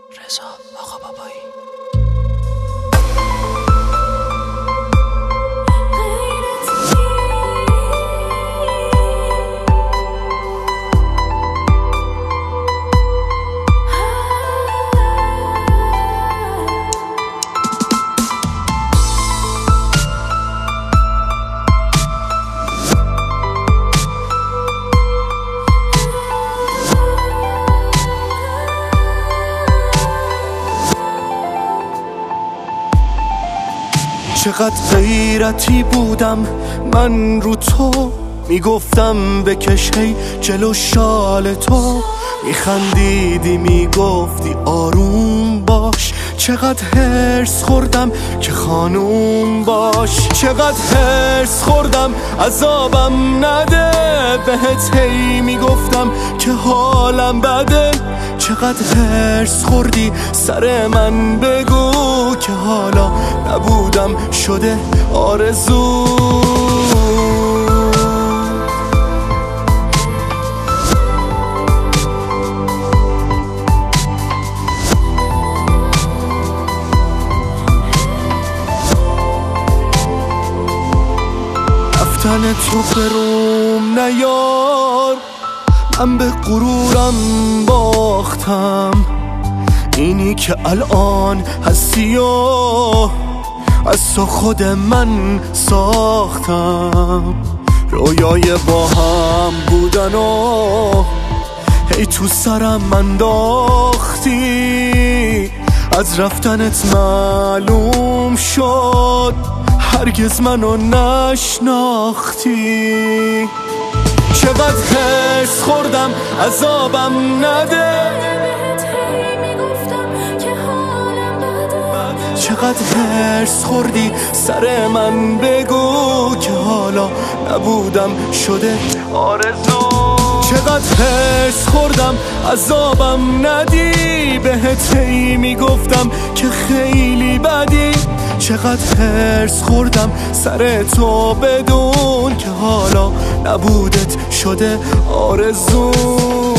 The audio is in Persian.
رضا آقا بابایی. چقدر غیرتی بودم من رو تو، میگفتم بکش هی جلو شال تو، میخندیدی میگفتی آروم باش. چقدر هرس خوردم که خانوم باش، چقدر هرس خوردم عذابم نده، بهت هی میگفتم که حالم بده. چقدر هرس خوردی سر من بگو که حالا نبودم شده آرزو. رفتن تو بروم نیار، من به غرورم باختم. اینی که الان هستی و از تو خود من ساختم. رویای با هم بودن و هی تو سرم انداختی. از رفتنت معلوم شد هرگز منو نشناختی. چقدر هرس خوردم عذابم نده، چقدر هرس خوردی سر من بگو که حالا نبودم شده آرزو. چقدر هرس خوردم عذابم ندی، بهت هی میگفتم که خیلی بدی. چقدر هرس خوردم سر تو بدون که حالا نبودت شده آرزو.